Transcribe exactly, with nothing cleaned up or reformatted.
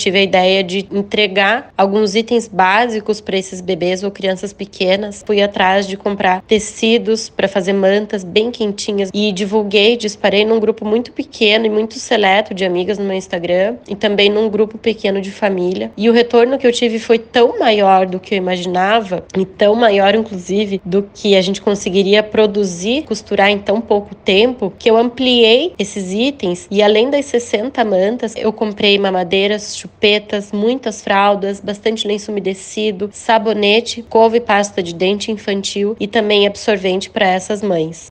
tive a ideia de entregar alguns itens básicos para esses bebês ou crianças pequenas. Fui atrás de comprar tecidos para fazer mantas bem quentinhas e divulguei, disparei num grupo muito pequeno e muito seleto de amigas no meu Instagram e também num grupo pequeno de família. E o retorno que eu tive foi tão maior do que eu imaginava, e tão maior, inclusive, do que a gente conseguiria produzir, costurar em tão pouco tempo, que eu ampliei esses itens e além das sessenta mantas, eu comprei mamadeiras, chupetas, muitas fraldas, bastante lenço umedecido, sabonete, couve e pasta de dente infantil e também absorvente para essas mães.